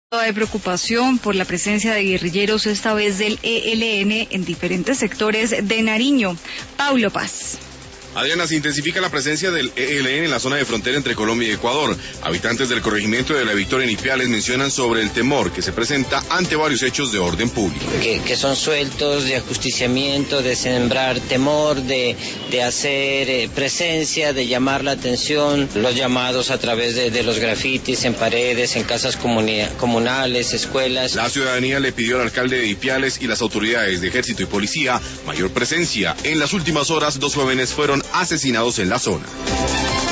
De preocupación por la presencia de guerrilleros, esta vez del ELN, en diferentes sectores de Nariño. Paulo Paz. Adriana, se intensifica la presencia del ELN en la zona de frontera entre Colombia y Ecuador. Habitantes del corregimiento de La Victoria en Ipiales mencionan sobre el temor que se presenta ante varios hechos de orden público. Que son sueltos de ajusticiamiento, de sembrar temor, de hacer presencia, de llamar la atención, los llamados a través de los grafitis en paredes, en casas comunales, escuelas. La ciudadanía le pidió al alcalde de Ipiales y las autoridades de ejército y policía mayor presencia. En las últimas horas, 2 jóvenes fueron asesinados en la zona.